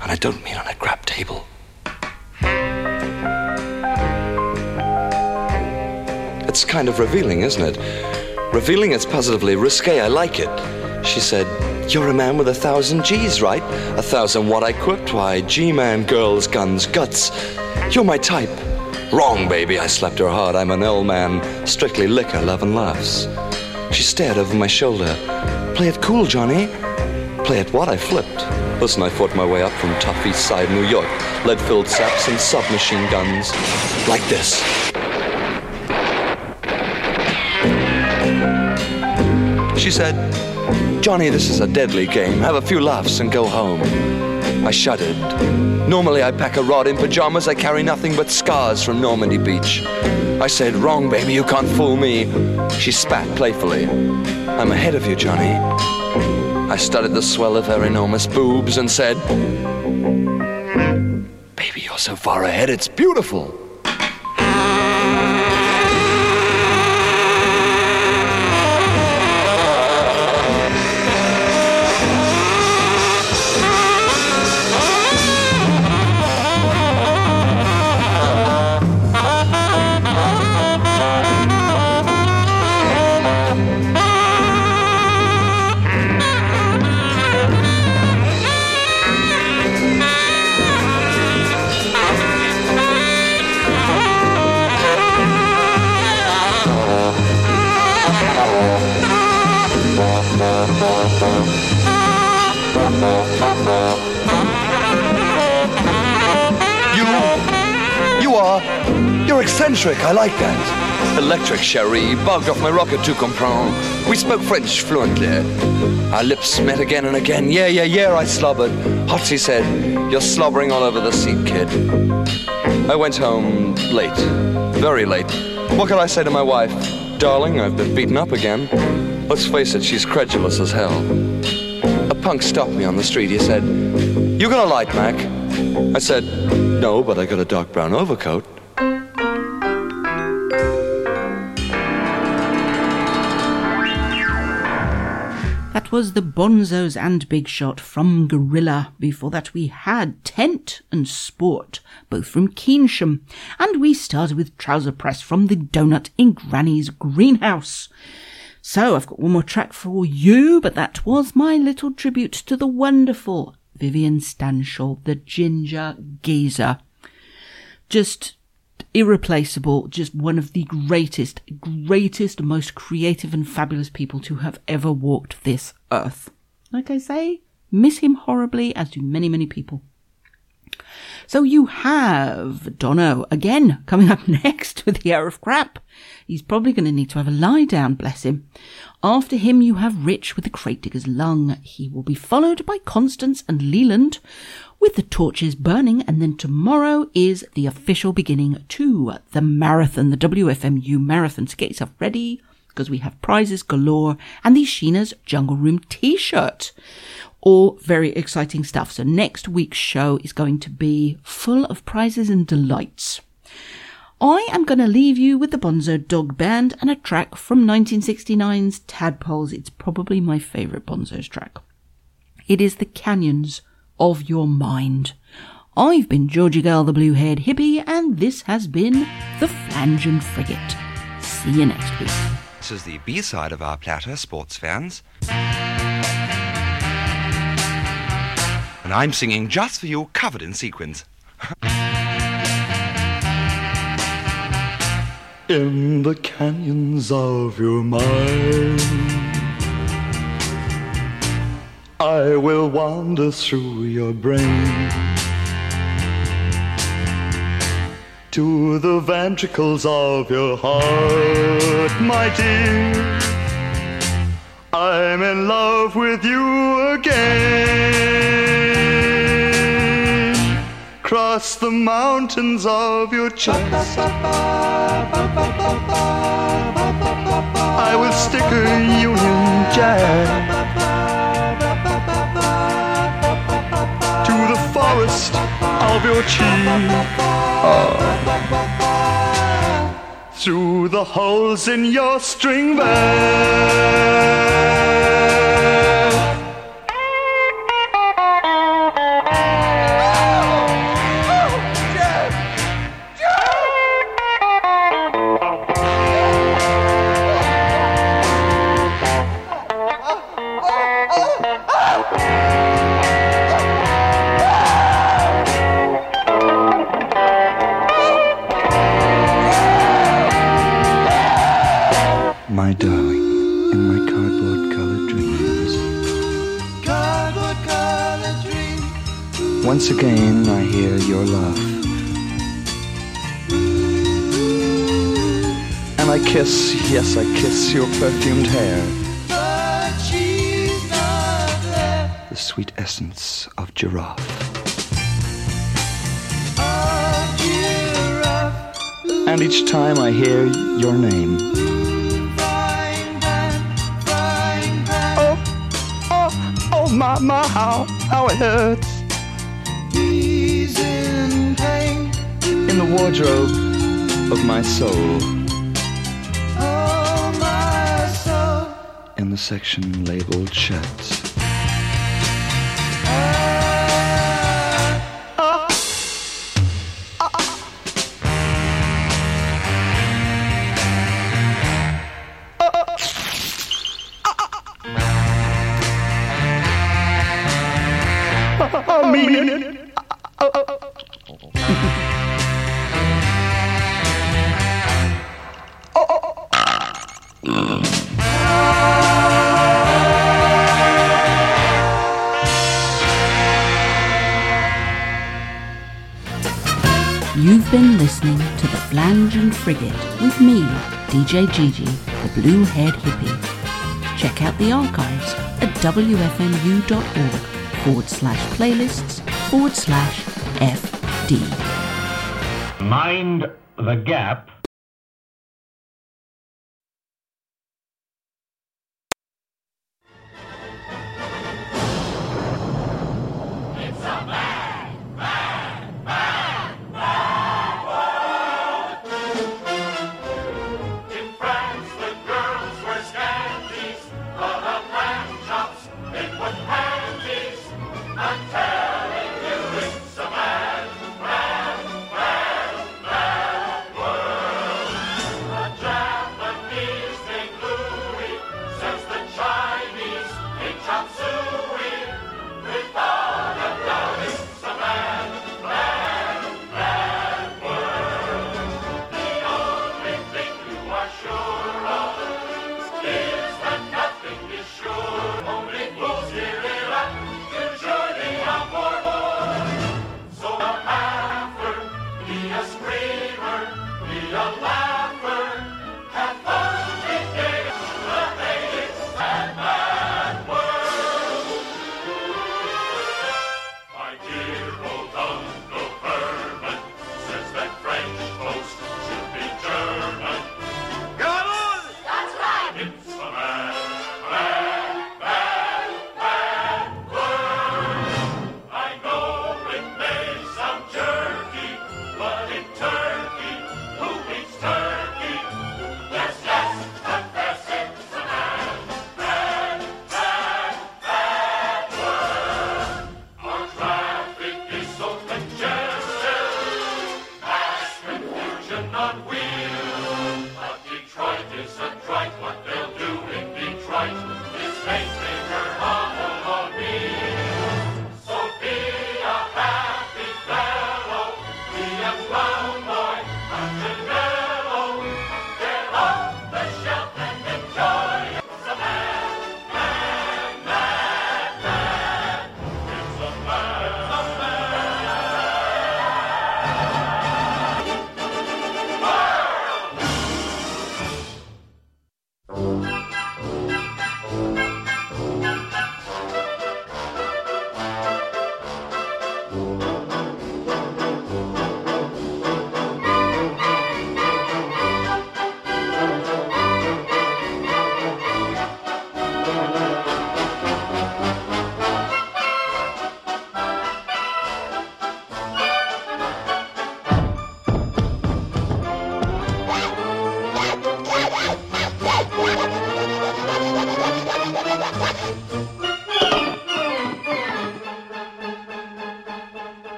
And I don't mean on a crap table. It's kind of revealing, isn't it? Revealing, it's positively risque. I like it. She said, "You're a man with 1,000 G's, right? 1,000 what I quipped? Why, G-man, girls, guns, guts. You're my type." "Wrong, baby," I slapped her hard. "I'm an L-man, strictly liquor, love and laughs." She stared over my shoulder. "Play it cool, Johnny." "Play it what?" I flipped. Listen, I fought my way up from tough East Side New York. Lead-filled saps and submachine guns. Like this. She said, "Johnny, this is a deadly game. Have a few laughs and go home." I shuddered. Normally I pack a rod in pajamas. I carry nothing but scars from Normandy Beach. I said, "Wrong, baby, you can't fool me." She spat playfully. "I'm ahead of you, Johnny." I studied the swell of her enormous boobs and said, "Baby, you're so far ahead, it's beautiful." You're eccentric, I like that. Electric, chérie, bugged off my rocket to comprendre. We spoke French fluently. Our lips met again and again. Yeah, I slobbered. Hotsy said, "You're slobbering all over the seat, kid." I went home late, very late. What could I say to my wife? "Darling, I've been beaten up again." Let's face it, she's credulous as hell. A punk stopped me on the street. He said, "You got a light, Mac?" I said, "No, but I got a dark brown overcoat." That was the Bonzos and Big Shot from Gorilla. Before that we had Tent and Sport, both from Keynsham. And we started with Trouser Press from the Donut in Granny's Greenhouse. So I've got one more track for you, but that was my little tribute to the wonderful Vivian Stanshall, the Ginger Geezer. Just irreplaceable, just one of the greatest, most creative and fabulous people to have ever walked this earth. Like I say, miss him horribly, as do many, many people. So you have Dono again coming up next with the Hour of Crap. He's probably going to need to have a lie down, bless him. After him you have Rich with the Crate Digger's Lung. He will be followed by Constance and Leland with the torches burning, and then tomorrow is the official beginning to the marathon, the WFMU marathon. So get yourself ready, because we have prizes galore and the Sheena's Jungle Room t-shirt. All very exciting stuff. So next week's show is going to be full of prizes and delights. I am going to leave you with the Bonzo Dog Band and a track from 1969's Tadpoles. It's probably my favourite Bonzo's track. It is The Canyons of Your Mind. I've been Georgie Girl, the Blue-Haired Hippie, and this has been The Flange and Frigate. See you next week. This is the B-side of our platter, sports fans. And I'm singing just for you, covered in sequins. In the canyons of your mind, I will wander through your brain to the ventricles of your heart, my dear. I'm in love with you again. Cross the mountains of your chest, I will stick a Union Jack to the forest of your cheek, through the holes in your string bag. cardboard-colored dreams. Cardboard-colored dreams. Once again I hear your laugh, and I kiss, yes, I kiss your perfumed hair, But she's not there. the sweet essence of giraffe. A giraffe. And each time I hear your name, Frying pan, frying pan. oh my, how it hurts. He's in pain. In the wardrobe of my soul, Oh, my soul. in the section labeled shirts. I mean it. You've been listening to The Flange and Frigate with me, DJ Gigi, the blue-haired hippie. Check out the archives at wfmu.org/playlists/FD. Mind the gap.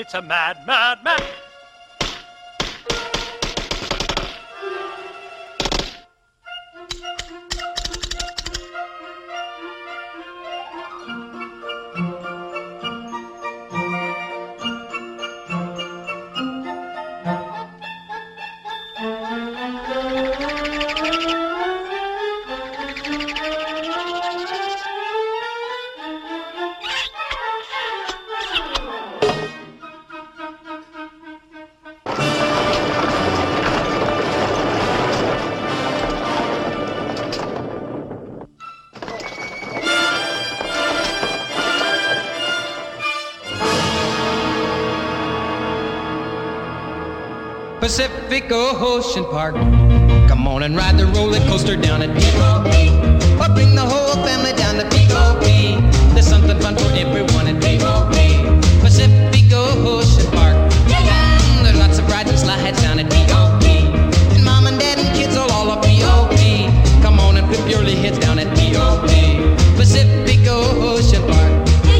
It's a mad, mad, mad. Pacific Ocean Park. Come on and ride the roller coaster down at P.O.P. Or bring the whole family down to P.O.P. There's something fun for everyone at P.O.P. Pacific Ocean Park. There's lots of rides and slides down at P.O.P. And mom and dad and kids will all up P.O.P. Come on and flip your little heads down at P.O.P. Pacific Ocean Park.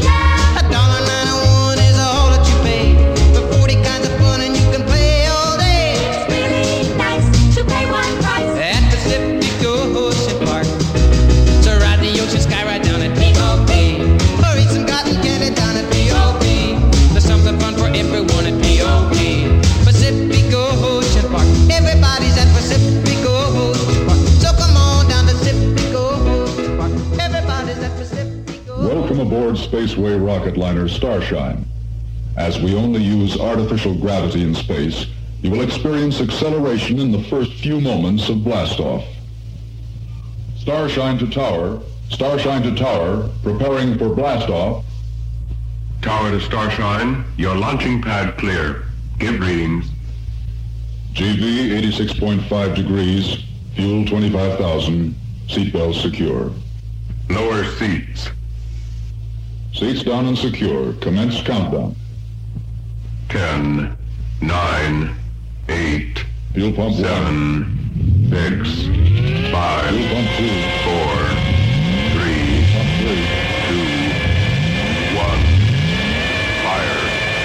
$1.91 is all that you pay for 40 kinds of fun, and you can play all day. It's really nice to pay one price at Pacific Ocean Park. So ride the ocean sky right down at P.O.P. Or eat some cotton candy down at P.O.P. There's something fun for everyone at P.O.P. Pacific Ocean Park. Everybody's at Pacific Ocean Park. So come on down to Pacific Ocean Park. Everybody's at Pacific Ocean Park. Welcome aboard Spaceway rocket liner Starshine. As we only use artificial gravity in space, you will experience acceleration in the first few moments of blastoff. Starshine to tower, preparing for blastoff. Tower to Starshine, your launching pad clear. Give readings. GV 86.5 degrees, fuel 25,000, seatbelts secure. Lower seats. Seats down and secure. Commence countdown. 10, 9, 8, Fuel pump 7, 6, 5, Fuel pump 2. 4, 3, Pump 3. 2, 1. Fire.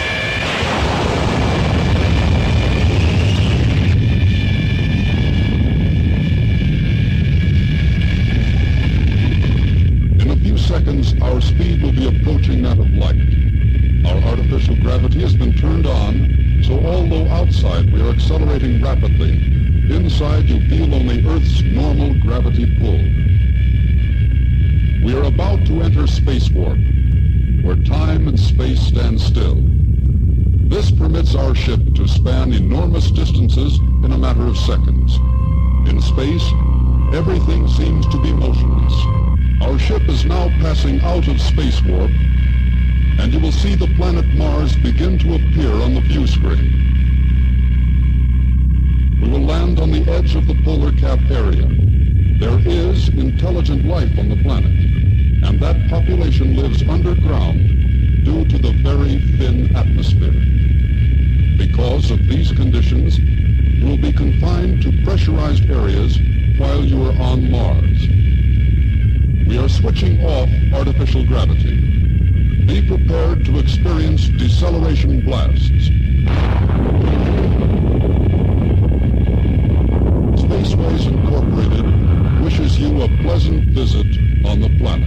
In a few seconds, our speed will be approaching that of light. Our artificial gravity has been turned on, so although outside we are accelerating rapidly, inside you feel only Earth's normal gravity pull. We are about to enter space warp, where time and space stand still. This permits our ship to span enormous distances in a matter of seconds. In space, everything seems to be motionless. Our ship is now passing out of space warp, and you will see the planet Mars begin to appear on the view screen. We will land on the edge of the polar cap area. There is intelligent life on the planet, and that population lives underground due to the very thin atmosphere. Because of these conditions, you will be confined to pressurized areas while you are on Mars. We are switching off artificial gravity. Be prepared to experience deceleration blasts. Spaceways Incorporated wishes you a pleasant visit on the planet.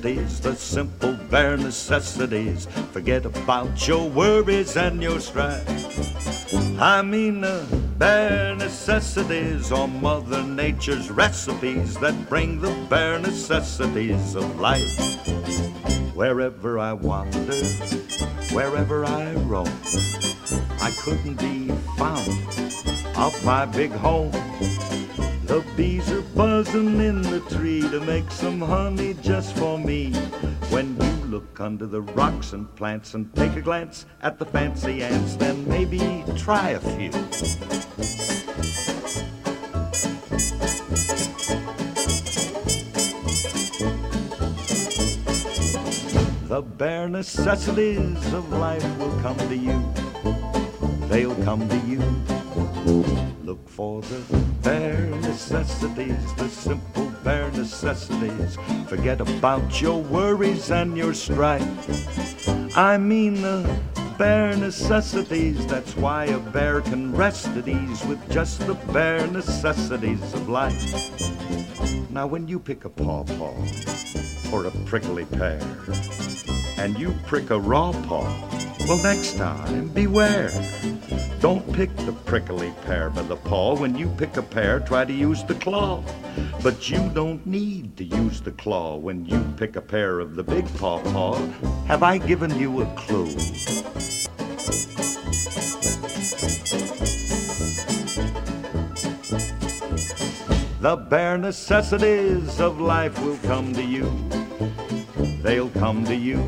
necessities, the simple bare necessities. Forget about your worries and your strife. I mean the bare necessities are Mother Nature's recipes that bring the bare necessities of life. Wherever I wander, wherever I roam, I couldn't be found off my big home. The bees are buzzing in the tree to make some honey just for me. When you look under the rocks and plants and take a glance at the fancy ants, then maybe try a few. The bare necessities of life will come to you. They'll come to you. Look for the bare necessities, the simple bare necessities. Forget about your worries and your strife. I mean the bare necessities. That's why a bear can rest at ease with just the bare necessities of life. Now when you pick a pawpaw or a prickly pear and you prick a raw paw, well, next time beware. Don't pick the prickly pear by the paw. When you pick a pear, try to use the claw. But you don't need to use the claw when you pick a pear of the big pawpaw. Have I given you a clue? The bare necessities of life will come to you. They'll come to you.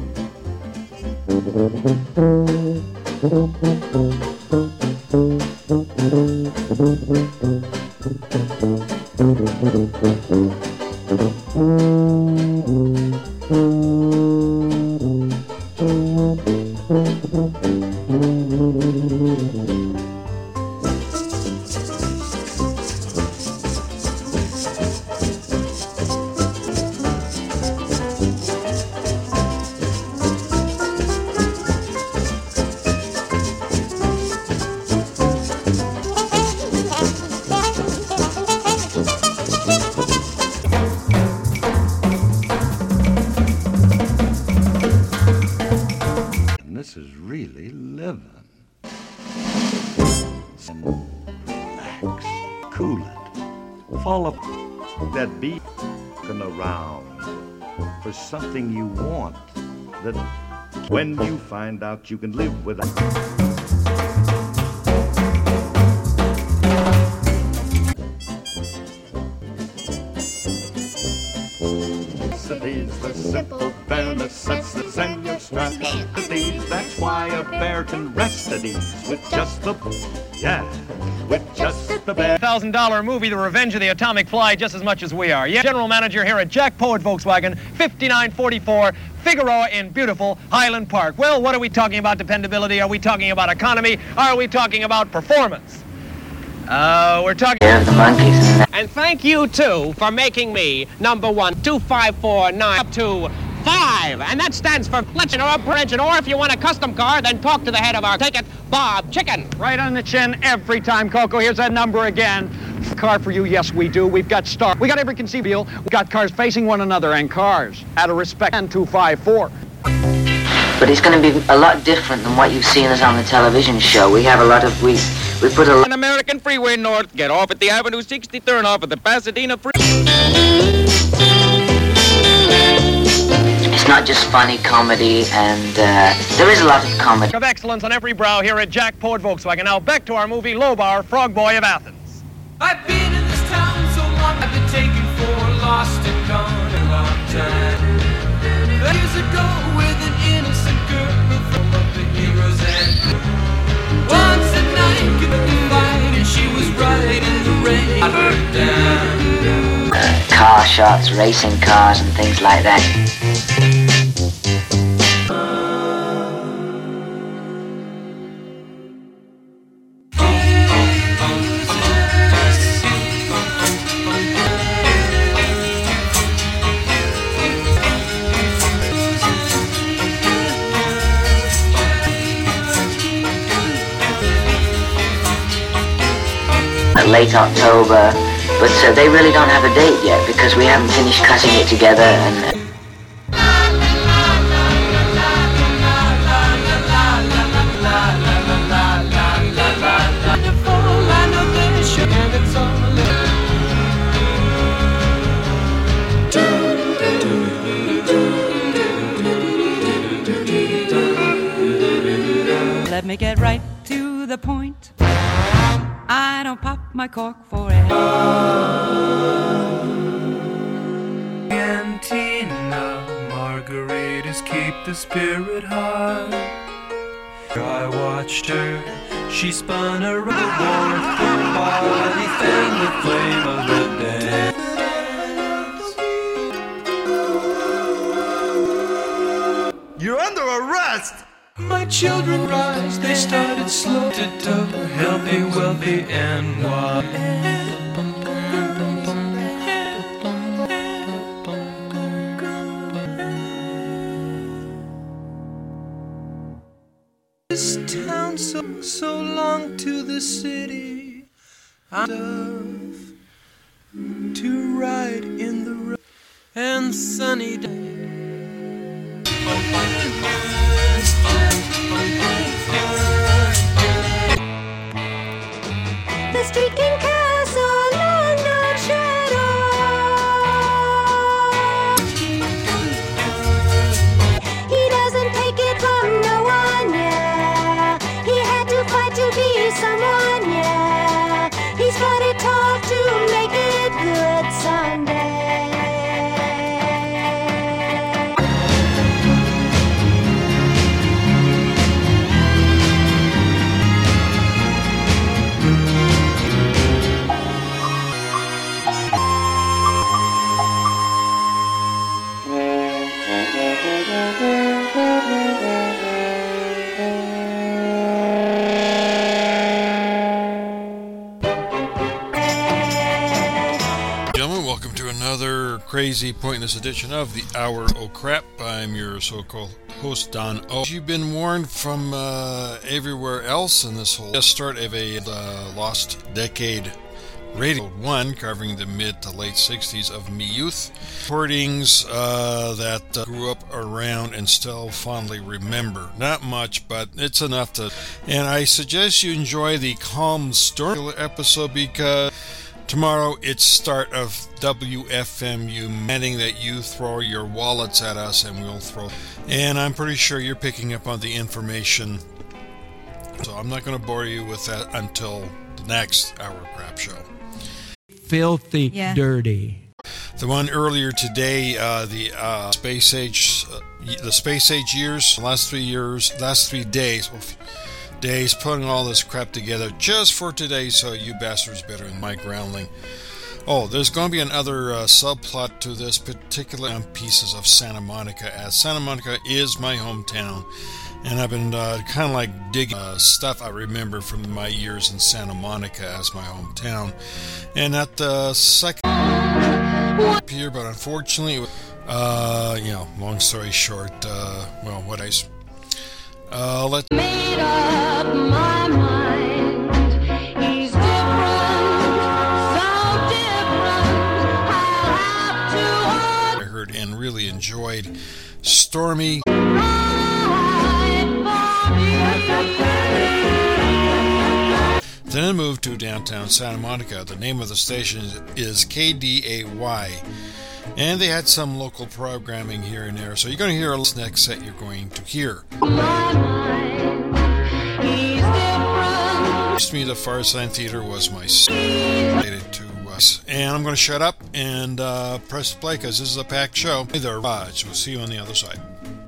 This is really living. And relax, cool it, fall up that beat around for something you want. That when you find out you can live without. The simple bare necessities and your strategies. That's why a bear can rest at ease with just the, with just the bear. $1,000 movie, The Revenge of the Atomic Fly, just as much as we are. Yeah, General Manager here at Jack Poet Volkswagen, 5944 Figueroa in beautiful Highland Park. Well, what are we talking about dependability? Are we talking about economy? Are we talking about performance? We're talking... Yeah, the monkeys. And thank you, too, for making me number 1, 2549 up to 5. And that stands for engine or upper engine. Or if you want a custom car, then talk to the head of our ticket, Bob Chicken. Right on the chin every time, Coco. Here's that number again. Car for you, yes, we do. We've got Star. We got every conceivable. We've got cars facing one another and cars out of respect. And 254. But it's going to be a lot different than what you've seen us on the television show. We have a lot of... We put a lot... An American Freeway North. Get off at the Avenue 60 turn off at the Pasadena Freeway. It's not just funny comedy, and there is a lot of comedy. Of excellence on every brow here at Jack Poet Volkswagen. Now back to our movie Lobar, Frog Boy of Athens. I've been in this town so long, I've been taken for lost and gone a long time. Years ago with an innocent girl full of the heroes and once at night couldn't find and she was right in the rain. I heard down. Car shots, racing cars and things like that. Late October, but they really don't have a date yet because we haven't finished cutting it together and let me get right to the point. I don't pop my cork for it. Cantina margaritas keep the spirit high. I watched her, she spun around the warmth of her body, fanned the flame of the dance. You're under arrest! My children rise, they started slow to tell her healthy, wealthy, and wise. This town so long to the city, I love to ride in the road and sunny days. The streaking castle on the shadow. He doesn't take it from no one, yeah. He had to fight to be someone, yeah. He's fought it tough to make it good someday. Gentlemen, welcome to another crazy, pointless edition of the Hour O' Crap. I'm your so-called host, Don O. You've been warned from everywhere else in this whole start of a lost decade radio 1 covering the mid to late 60s of me youth. Recordings that grew up around and still fondly remember. Not much, but it's enough to... And I suggest you enjoy the Calm Storm episode because tomorrow it's start of WFMU, demanding that you throw your wallets at us and we'll throw... And I'm pretty sure you're picking up on the information. So I'm not going to bore you with that until the next Hour of Crap show. Filthy, dirty. The one earlier today, the space age years, last 3 days, putting all this crap together just for today, so you bastards better than my groundling. Oh, there's going to be another subplot to this particular pieces of Santa Monica, as Santa Monica is my hometown. And I've been kind of like digging stuff I remember from my years in Santa Monica as my hometown. And at the second here, but unfortunately, long story short, let's Made up my mind. He's different, so different. I'll have to I heard and really enjoyed Stormy. Then I moved to downtown Santa Monica. The name of the station is KDAY. And they had some local programming here and there. So you're going to hear this next set you're going to hear. First me, the Firesign Theater was my related to us. And I'm going to shut up and press play because this is a packed show. Hey there, Raj. We'll see you on the other side.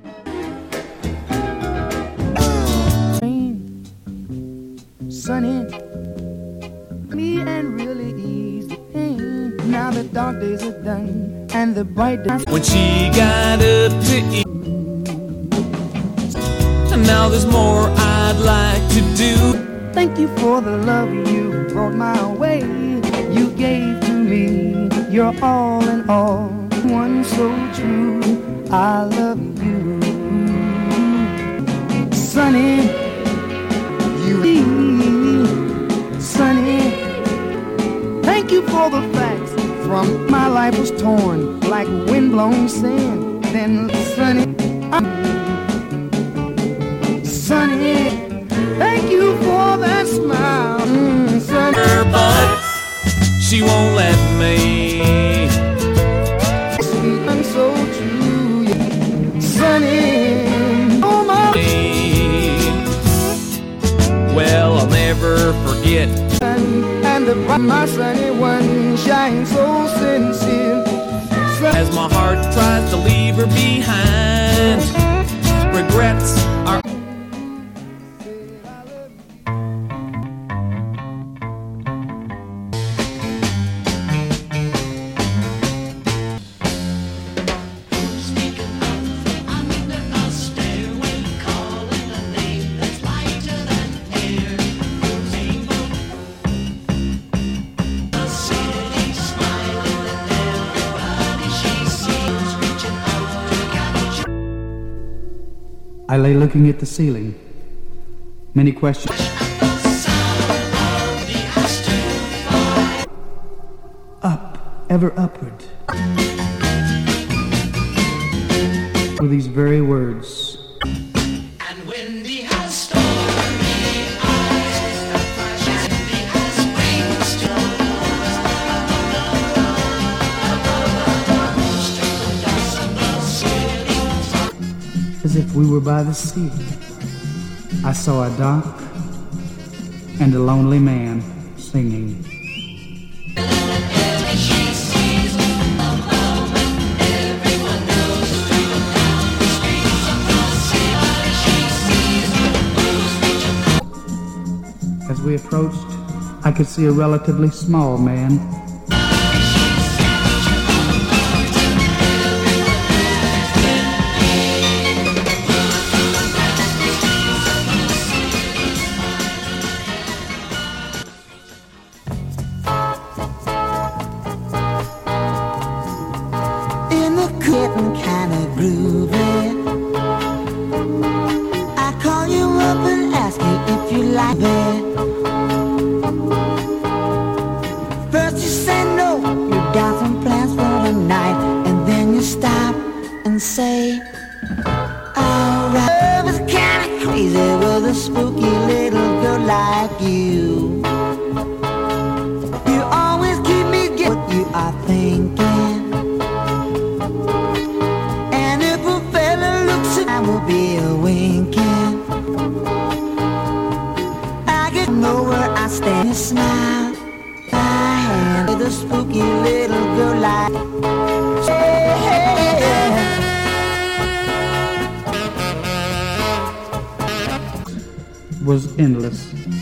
Sunny, me and really ease the pain. Now the dark days are done and the bright days. When she got up to eat, and now there's more I'd like to do. Thank you for the love you brought my way. You gave to me your all in all. One so true, I love you. Sunny, Sunny, thank you for the facts. From my life was torn like windblown sand. Then Sunny, Sunny, thank you for that smile. Sunny, but she won't let me. I'm so true, Sunny, oh my. it. And my sunny one shines so sincere. As my heart tries to leave her behind, regrets are. I lay looking at the ceiling. Many questions. Up, ever upward. Were these very words. And windy has stormy eyes that flashes, windy has wings to As if we were by the sea, I saw a dark and a lonely man singing. As we approached, I could see a relatively small man. Getting kinda groovy. I call you up and ask you if you like it. First you say no, you got some plans for the night, and then you stop and say, alright. Love is kinda crazy with a spooky little girl like you. You always keep me getting what you are thinking. I will be a winking. I get know where I stand. You smile, my hand with a spooky little girl like. Was endless.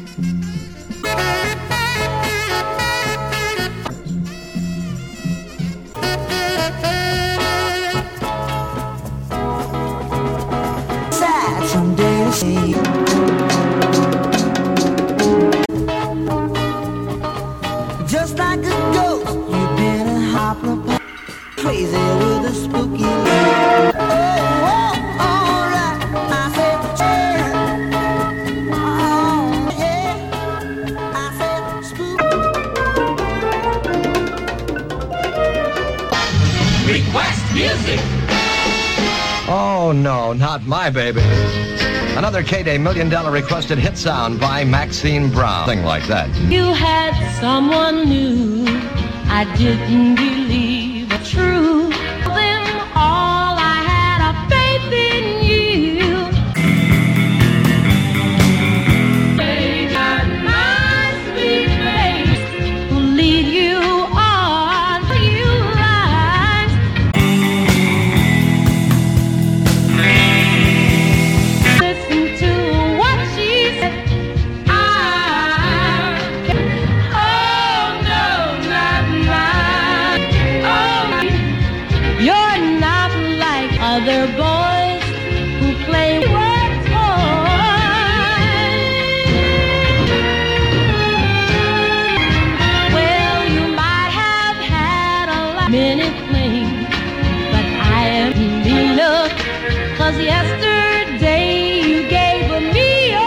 Someday to see. Just like a ghost, you've been a hopper, crazy with a spooky look. Oh, alright, I said, yeah. Oh, yeah. I said, spooky. Request music. Oh, no, not my baby. Another K-Day $1 Million requested hit sound by Maxine Brown. Thing like that. You had someone new, I didn't believe it true. Then all I had a faith in you. They got my sweet face will lead you on you lies. Listen to what she said. You're not like other boys who play with toys. Well, you might have had a lot many flings, but I am meaner, 'cause yesterday you gave me your.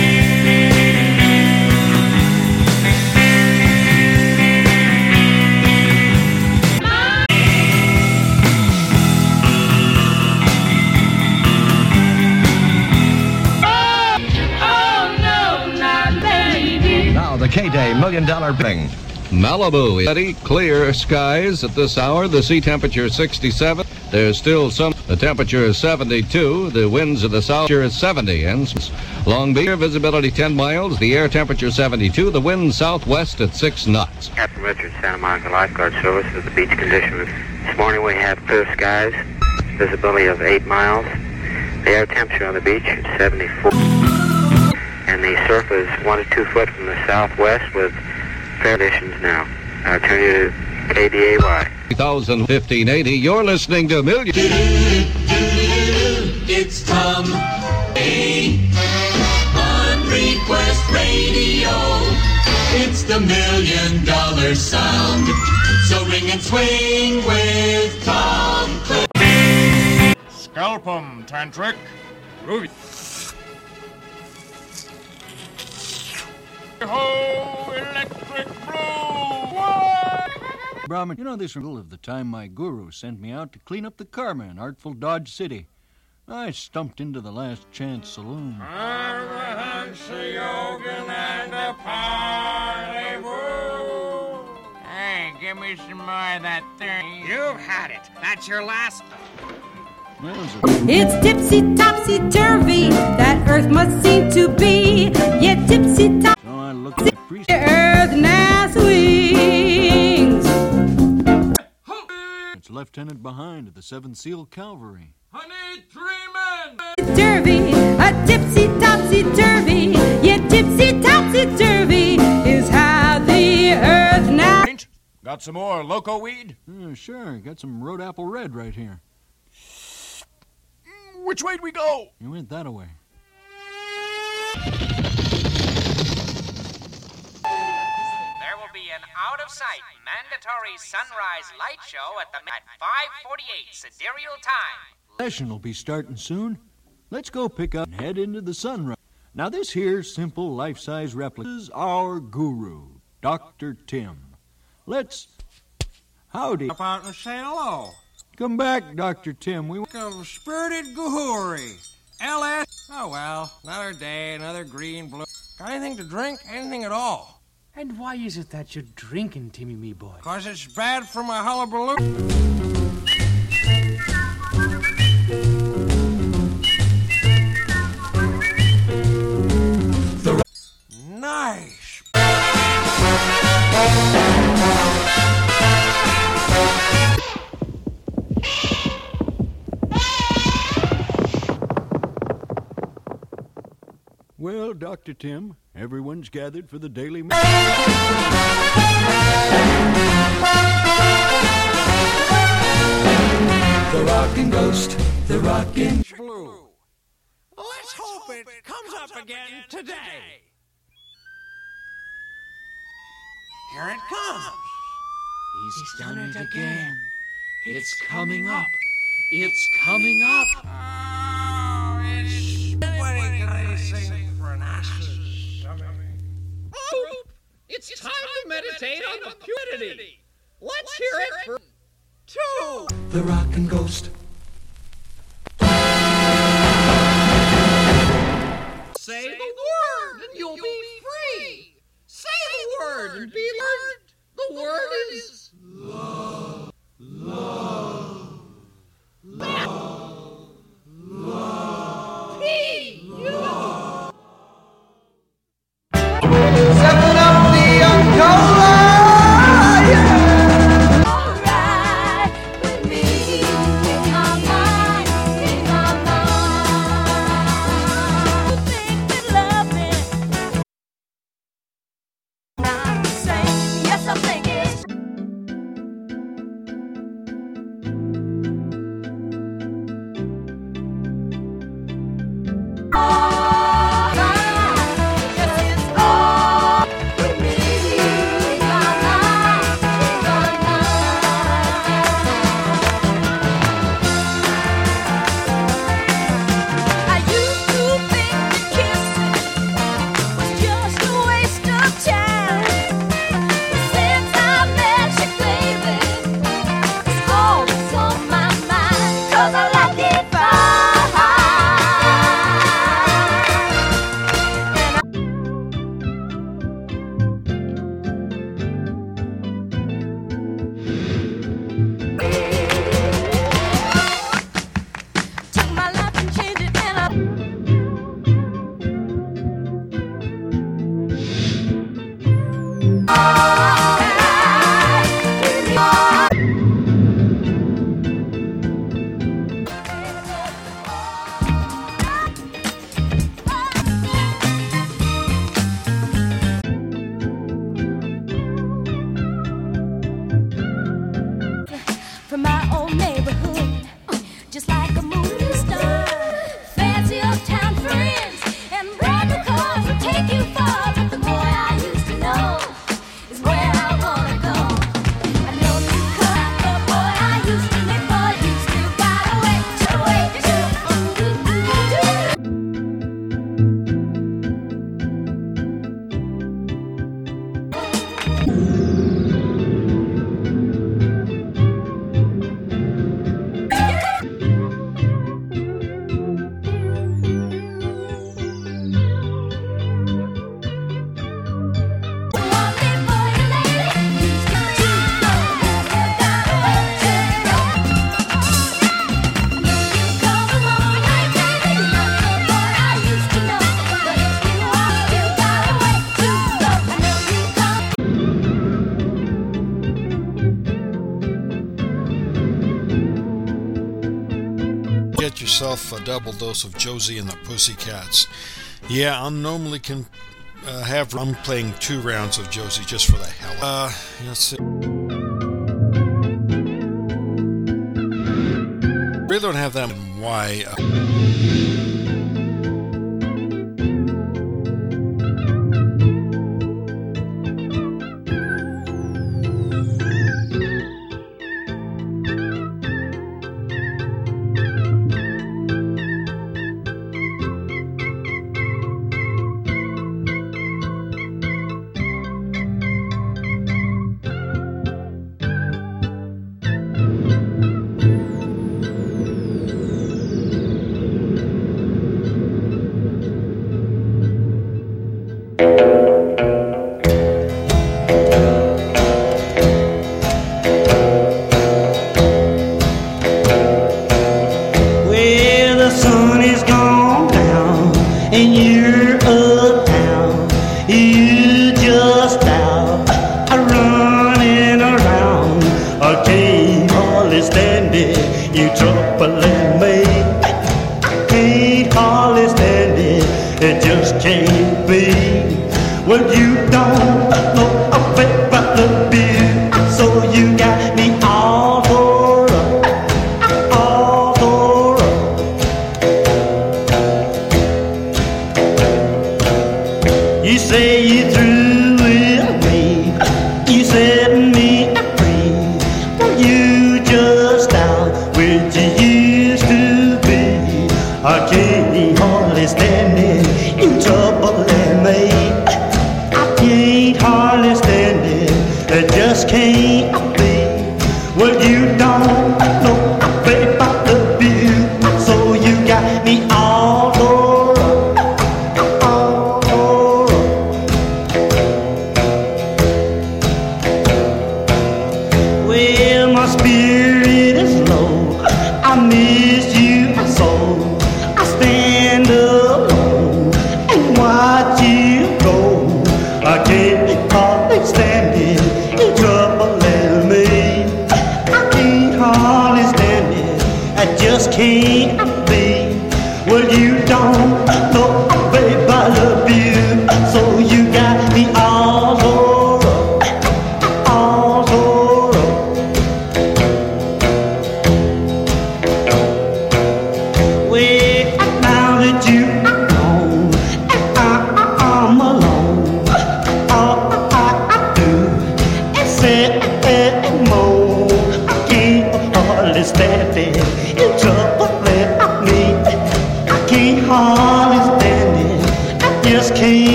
The K-Day $1 Million thing. Malibu, steady, clear skies at this hour. The sea temperature 67. There's still some. The temperature is 72. The winds of the south is 70. And Long Beach, visibility 10 miles. The air temperature 72. The wind southwest at 6 knots. Captain Richard, Santa Monica Lifeguard Service. With the beach conditions this morning, we have clear skies, visibility of 8 miles. The air temperature on the beach is 74. And the surf is 1 to 2 foot from the southwest with fair conditions now. I'll turn you to KDAY. 2015-80, you're listening to Million. It's Tom A. on Request Radio. It's the $1 million sound. So ring and swing with Tom Clay. Scalp 'em, Tantric. Ruby. Ho, electric blue! Brahman, you know this riddle of the time my guru sent me out to clean up the karma in Artful Dodge City. I stumped into the Last Chance Saloon. Hey, give me some more of that thing. You've had it. That's your last. It's tipsy, topsy, turvy. That earth must seem to be. Yeah, tipsy, topsy. So I looked at the priest. The earth now swings. It's Lieutenant Behind at the Seventh Seal Cavalry. I need 3 men. Turvy, a tipsy, topsy, turvy. Yeah, tipsy, topsy, turvy is how the earth now. Got some more loco weed? Sure, got some Road Apple Red right here. Which way do we go? You went that way. There will be an out-of-sight mandatory sunrise light show at 5:48 sidereal time. Session will be starting soon. Let's go pick up and head into the sunrise. Now this here simple life-size replica is our guru, Dr. Tim. Let's... Howdy. Up out and say hello. Come back, Dr. Tim. We Welcome, Spirited Gahuri. LS. Oh, well, another day, another green, blue. Got anything to drink? Anything at all? And why is it that you're drinking, Timmy, me boy? 'Cause it's bad for my hullabaloo. Nice. Well, Dr. Tim, everyone's gathered for the daily... The Rockin' Ghost, the Rockin' Blue. Let's hope it comes up again today. Here it comes. He's done it again. It's coming up. It's coming up. Oh, It's time to meditate on the purity. Let's hear it for 2. The Rockin' Ghost. Say the word and you'll be free. Say the word and be learned. The word is love. Love. Love. Love. Love. Seven up the young cola, yeah. Alright with me. yourself a double dose of Josie and the Pussycats. Yeah, I normally can I'm playing 2 rounds of Josie just for the hell of it. Let's see. Really don't have that why.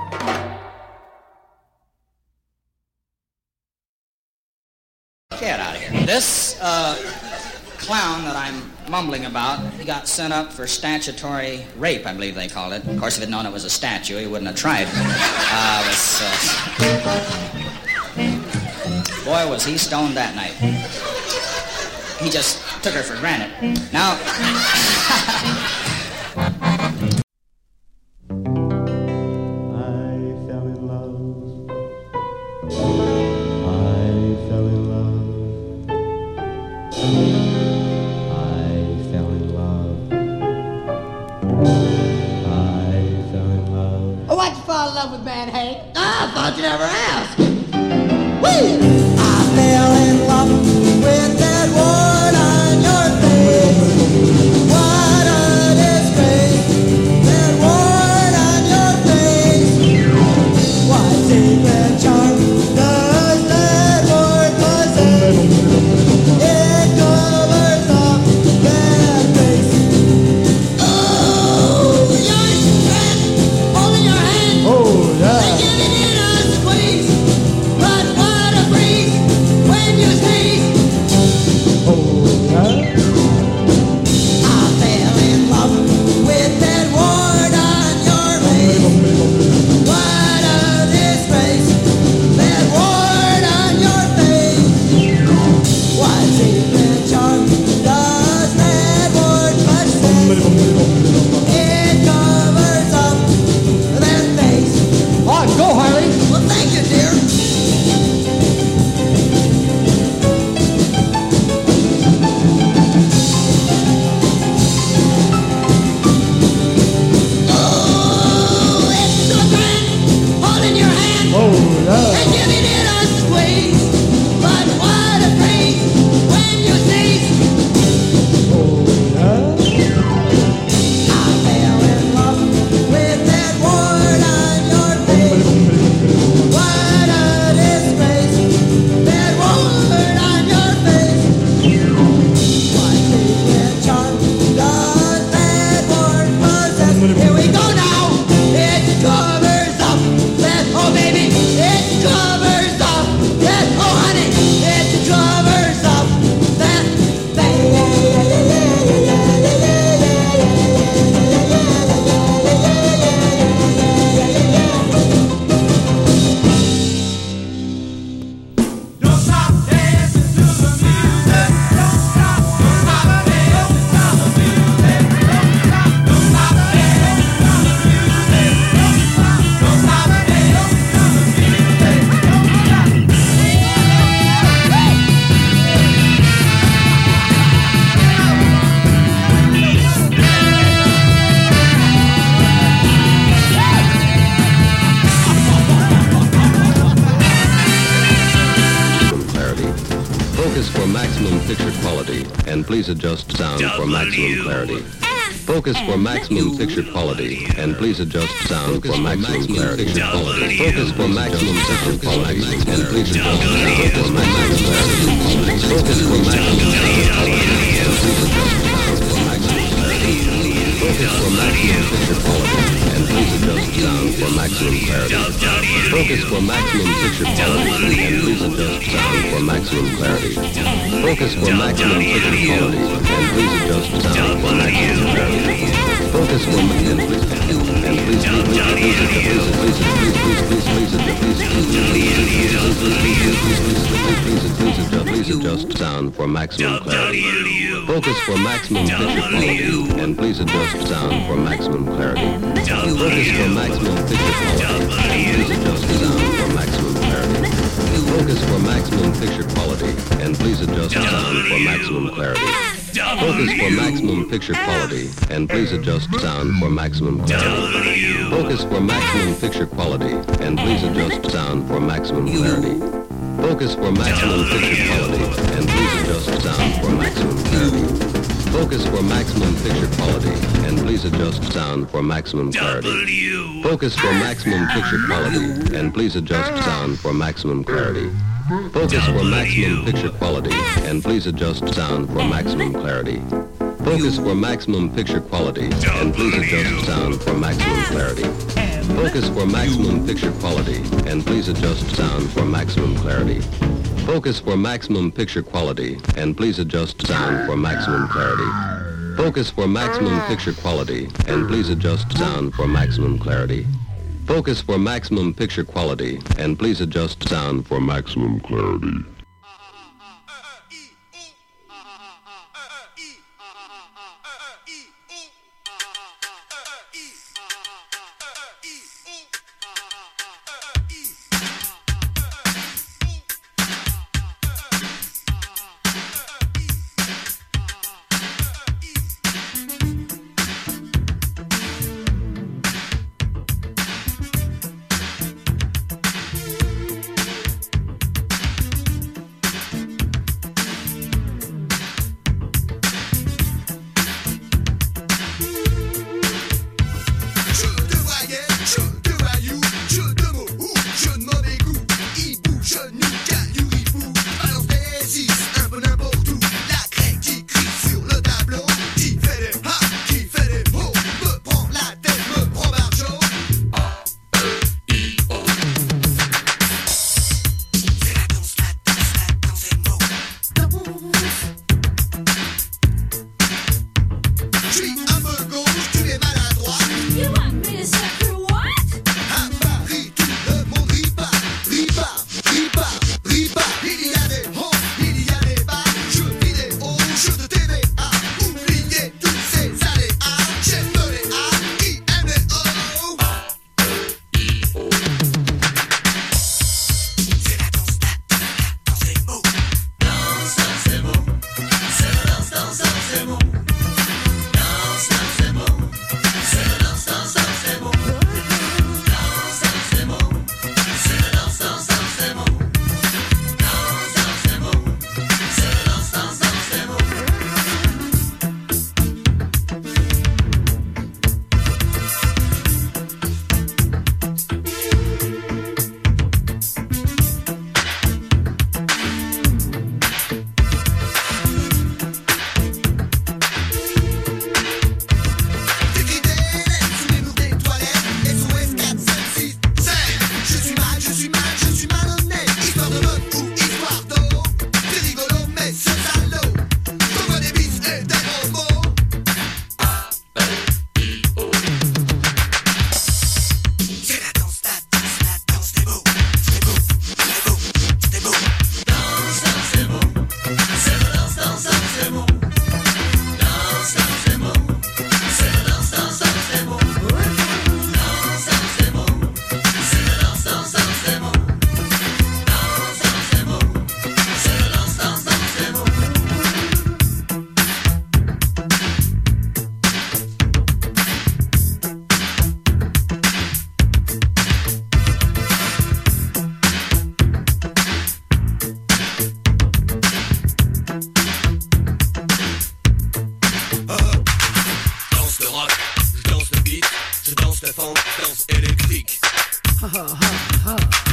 Get out of here. This clown that I'm mumbling about, he got sent up for statutory rape, I believe they called it. Of course, if he'd known it was a statue, he wouldn't have tried. Boy, was he stoned that night. He just took her for granted. Now... Why'd you fall in love with Van Hank? I thought you never asked. Woo! I fell in love with that word on your face. What a disgrace, that word on your face. What secret charm does that word possess? It covers up that face. Oh, you're holding your hand. Oh, yeah. Giving it a squeeze. But what a breeze when you sneeze. Oh, yeah. I fell in love with that word on your face. What a disgrace. That word on your face. What secret charm does that word possess? It covers up that face. On, go, Harley. Well, thank you, dear. Oh, it's so grand, holding your hand. Oh, yeah. And giving it a squeeze. But what a breeze when you sneeze. Oh, yeah. I fell in love with that word on your face. What a disgrace, that word on your face. What secret charm does that word possess? Here we go now. It covers up that, oh baby, it covers up that, oh honey, it covers up that Don't stop dancing to the music. Don't stop dancing to the music. Don't stop dancing to the music. Don't stop dancing to the music. Clarity. Focus for maximum picture quality, and please adjust sound for maximum clarity. Focus for maximum picture quality, and please adjust sound for maximum clarity. Focus for maximum picture quality, and please adjust sound for maximum clarity. Focus for maximum picture quality, and please adjust sound for maximum clarity. Focus for maximum picture quality, and please adjust sound for maximum clarity. Focus for maximum picture quality, and please adjust sound for maximum clarity. Focus for maximum picture quality, and please adjust sound for maximum clarity. Focus for and please adjust sound for maximum clarity. Focus for maximum picture quality, and please adjust sound for maximum clarity. Focus for maximum picture quality, and please adjust sound for maximum clarity. Focus for maximum picture quality, and please adjust sound for maximum clarity. Focus for maximum picture quality, and please adjust sound for maximum clarity. Focus for maximum picture quality, and please adjust sound for maximum clarity. Focus for maximum picture quality, and please adjust sound for maximum clarity. Focus for maximum picture quality, and please adjust sound for maximum clarity. Focus for maximum picture quality, and please adjust sound for maximum clarity. Focus for maximum picture quality, and please adjust sound for maximum clarity. Focus for maximum picture quality, and please adjust sound for maximum clarity. Focus for maximum picture quality, and please adjust sound for maximum clarity. Focus for maximum picture quality, and please adjust sound for maximum clarity. Focus for maximum picture quality, and please adjust sound for maximum clarity. Focus for maximum picture quality, and please adjust sound for maximum clarity. danse électrique.